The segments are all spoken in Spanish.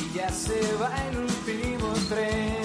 y ya se va el último tren.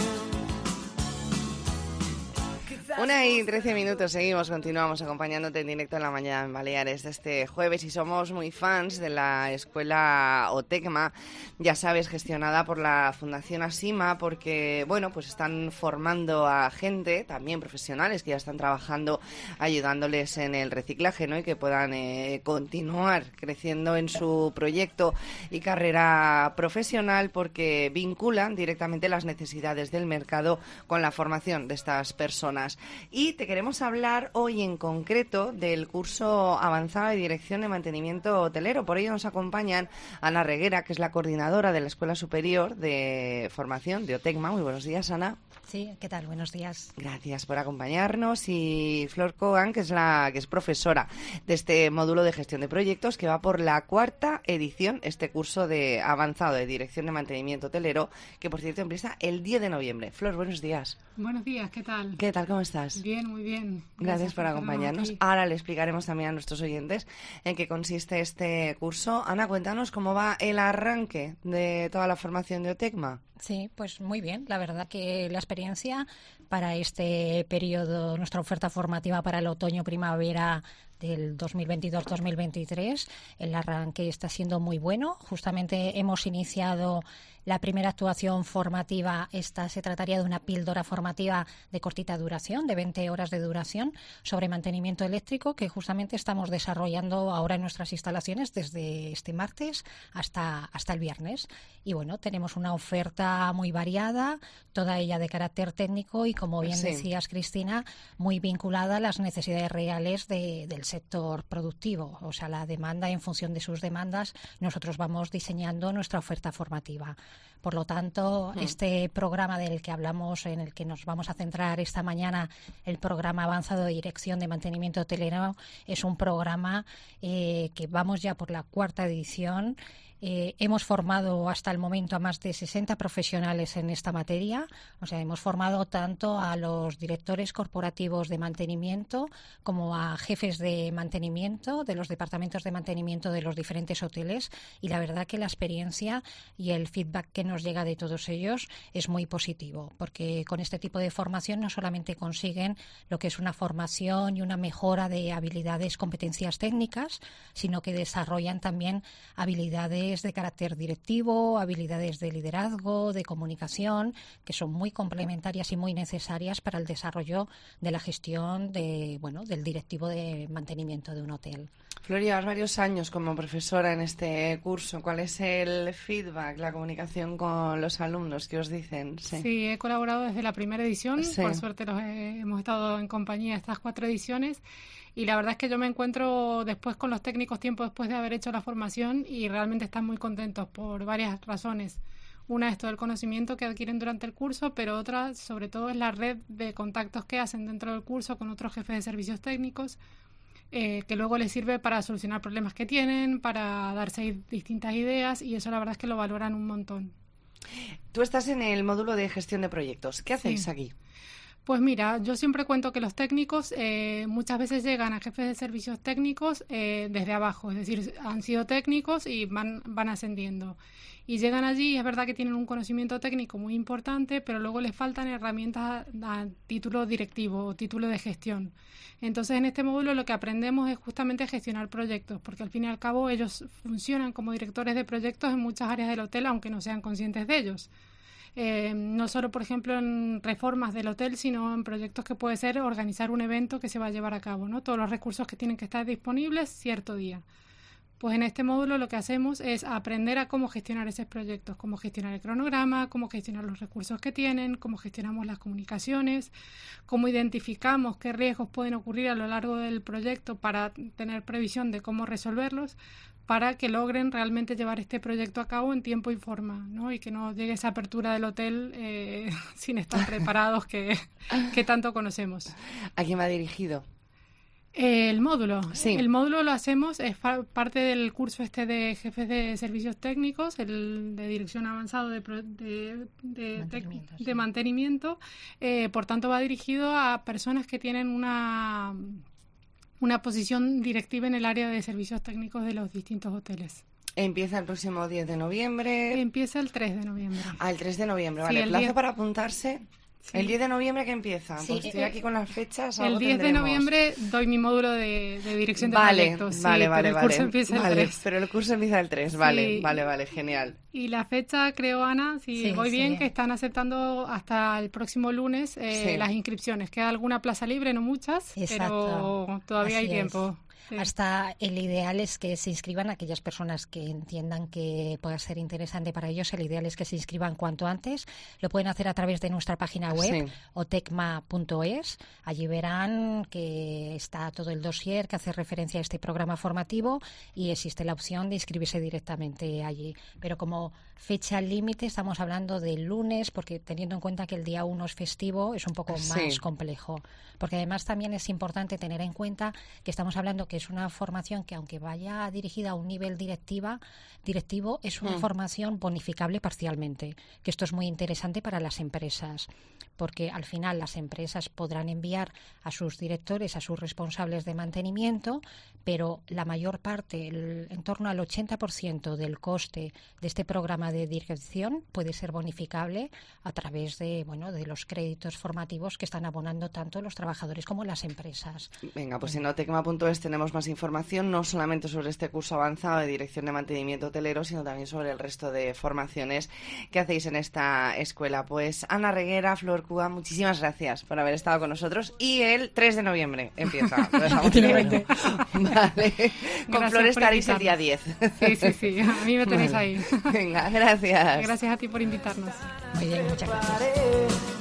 1:13, continuamos acompañándote en directo en la mañana en Baleares de este jueves y somos muy fans de la escuela OTECMA, ya sabes, gestionada por la Fundación Asima, porque, bueno, pues están formando a gente, también profesionales, que ya están trabajando ayudándoles en el reciclaje, ¿no? Y que puedan continuar creciendo en su proyecto y carrera profesional, porque vinculan directamente las necesidades del mercado con la formación de estas personas. Y te queremos hablar hoy en concreto del curso avanzado de Dirección de Mantenimiento Hotelero. Por ello nos acompañan Ana Reguera, que es la coordinadora de la Escuela Superior de Formación de OTECMA. Muy buenos días, Ana. Sí, ¿qué tal? Buenos días. Gracias por acompañarnos. Y Flor Kogan, que es profesora de este módulo de gestión de proyectos, que va por la 4ª edición, este curso de avanzado de Dirección de Mantenimiento Hotelero, que por cierto empieza el 10 de noviembre. Flor, buenos días. Buenos días, ¿qué tal? ¿Qué tal? ¿Cómo estás? Bien, muy bien. Gracias por acompañarnos. Ahora le explicaremos también a nuestros oyentes en qué consiste este curso. Ana, cuéntanos cómo va el arranque de toda la formación de OTECMA. Sí, pues muy bien. La verdad que la experiencia para este periodo, nuestra oferta formativa para el otoño-primavera del 2022-2023, el arranque está siendo muy bueno. Justamente hemos iniciado la primera actuación formativa. Esta se trataría de una píldora formativa de cortita duración, de 20 horas de duración, sobre mantenimiento eléctrico, que justamente estamos desarrollando ahora en nuestras instalaciones desde este martes hasta el viernes. Y bueno, tenemos una oferta muy variada, toda ella de carácter técnico y, como bien decías, Cristina, muy vinculada a las necesidades reales del sector productivo. O sea, la demanda, en función de sus demandas, nosotros vamos diseñando nuestra oferta formativa. Por lo tanto, este programa del que hablamos, en el que nos vamos a centrar esta mañana, el programa avanzado de Dirección de Mantenimiento Hotelero, es un programa que vamos ya por la 4ª edición. Hemos formado hasta el momento a más de 60 profesionales en esta materia. O sea, hemos formado tanto a los directores corporativos de mantenimiento como a jefes de mantenimiento de los departamentos de mantenimiento de los diferentes hoteles, y la verdad que la experiencia y el feedback que nos llega de todos ellos es muy positivo, porque con este tipo de formación no solamente consiguen lo que es una formación y una mejora de habilidades, competencias técnicas, sino que desarrollan también habilidades de carácter directivo, habilidades de liderazgo, de comunicación, que son muy complementarias y muy necesarias para el desarrollo de la gestión del directivo de mantenimiento de un hotel. Flor, llevas varios años como profesora en este curso. ¿Cuál es el feedback, la comunicación con los alumnos? ¿Qué os dicen? Sí, he colaborado desde la primera edición. Sí. Por suerte hemos estado en compañía estas 4 ediciones. Y la verdad es que yo me encuentro después con los técnicos tiempo después de haber hecho la formación y realmente están muy contentos por varias razones. Una es todo el conocimiento que adquieren durante el curso, pero otra, sobre todo, es la red de contactos que hacen dentro del curso con otros jefes de servicios técnicos, que luego les sirve para solucionar problemas que tienen, para darse distintas ideas, y eso la verdad es que lo valoran un montón. Tú estás en el módulo de gestión de proyectos. ¿Qué hacéis aquí? Pues mira, yo siempre cuento que los técnicos muchas veces llegan a jefes de servicios técnicos desde abajo, es decir, han sido técnicos y van ascendiendo. Y llegan allí y es verdad que tienen un conocimiento técnico muy importante, pero luego les faltan herramientas a título directivo o título de gestión. Entonces, en este módulo lo que aprendemos es justamente gestionar proyectos, porque al fin y al cabo ellos funcionan como directores de proyectos en muchas áreas del hotel, aunque no sean conscientes de ellos. No solo, por ejemplo, en reformas del hotel, sino en proyectos que puede ser organizar un evento que se va a llevar a cabo, ¿no? Todos los recursos que tienen que estar disponibles cierto día. Pues en este módulo lo que hacemos es aprender a cómo gestionar esos proyectos, cómo gestionar el cronograma, cómo gestionar los recursos que tienen, cómo gestionamos las comunicaciones, cómo identificamos qué riesgos pueden ocurrir a lo largo del proyecto para tener previsión de cómo resolverlos, para que logren realmente llevar este proyecto a cabo en tiempo y forma, ¿no? Y que no llegue esa apertura del hotel sin estar preparados que tanto conocemos. ¿A quién va dirigido? El módulo. Sí. El módulo lo hacemos, es parte del curso de jefes de servicios técnicos, el de dirección avanzado de mantenimiento. Por tanto, va dirigido a personas que tienen una posición directiva en el área de servicios técnicos de los distintos hoteles. Empieza el próximo 10 de noviembre. Empieza el 3 de noviembre. El 3 de noviembre, Sí, vale. el ¿Plazo 10. para apuntarse? Sí. ¿El 10 de noviembre que empieza? Sí, Pues estoy aquí con las fechas. El algo 10 de tendremos. noviembre doy mi módulo de dirección de Vale, proyectos. Sí, vale, pero el curso empieza el 3. Pero el curso empieza el 3, vale, Sí. vale, genial. Y la fecha, creo, Ana, si Sí, voy bien, sí. que están aceptando hasta el próximo lunes Sí. las inscripciones. Queda alguna plaza libre, no muchas, Exacto. pero todavía hay Así es. tiempo. Sí. Hasta el ideal es que se inscriban aquellas personas que entiendan que pueda ser interesante para ellos. El ideal es que se inscriban cuanto antes. Lo pueden hacer a través de nuestra página web, Sí. otecma.es. Allí verán que está todo el dossier que hace referencia a este programa formativo y existe la opción de inscribirse directamente allí. Pero como fecha límite estamos hablando del lunes, porque teniendo en cuenta que el día 1 es festivo, es un poco Sí. más complejo. Porque además también es importante tener en cuenta que estamos hablando que es una formación que, aunque vaya dirigida a un nivel directivo, es una formación bonificable parcialmente, que esto es muy interesante para las empresas, porque al final las empresas podrán enviar a sus directores, a sus responsables de mantenimiento, pero la mayor parte, en torno al 80% del coste de este programa de dirección puede ser bonificable a través de los créditos formativos que están abonando tanto los trabajadores como las empresas. Venga, pues en otecma.es tenemos más información, no solamente sobre este curso avanzado de dirección de mantenimiento hotelero, sino también sobre el resto de formaciones que hacéis en esta escuela. Pues Ana Reguera, Flor Cúa, muchísimas gracias por haber estado con nosotros. Y el 3 de noviembre empieza. Lo dejamos claro. Vale. Con Gracias Flor por estaréis el día invitarnos. 10. Sí. A mí me tenéis ahí. Venga, gracias. Gracias a ti por invitarnos. Muy bien, muchas gracias.